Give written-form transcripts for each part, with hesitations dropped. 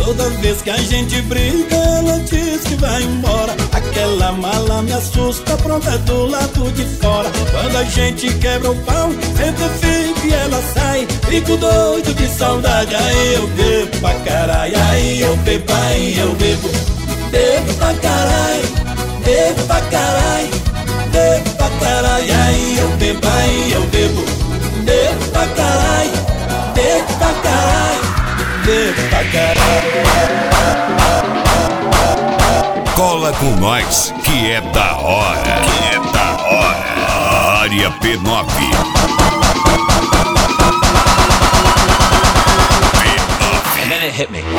Toda vez que a gente briga, ela diz que vai embora. Aquela mala me assusta, pronta do lado de fora. Quando a gente quebra o pau, sempre fica e ela sai. Fico doido de saudade, aí eu bebo pra caralho. Aí eu bebo, aí eu bebo. Bebo pra caralho, bebo pra caralho, bebo pra caralho. Aí eu bebo, aí eu bebo. Bebo pra caralho, bebo pra caralho, bebo pra caralho. Cola com nós, que é da hora. Que é da hora. Área P9. And then it hit me.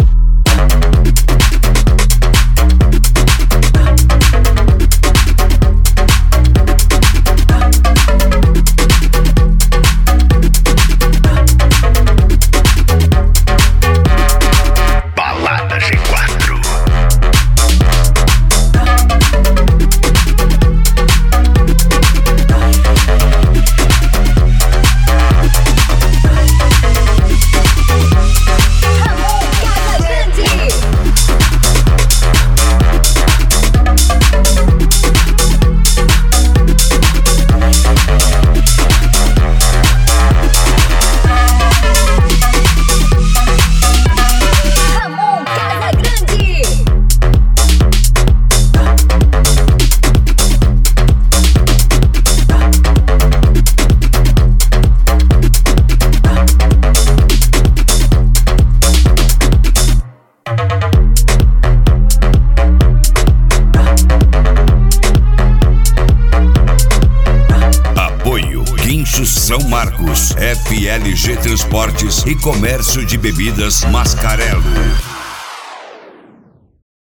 São Marcos, FLG Transportes e Comércio de Bebidas Mascarello.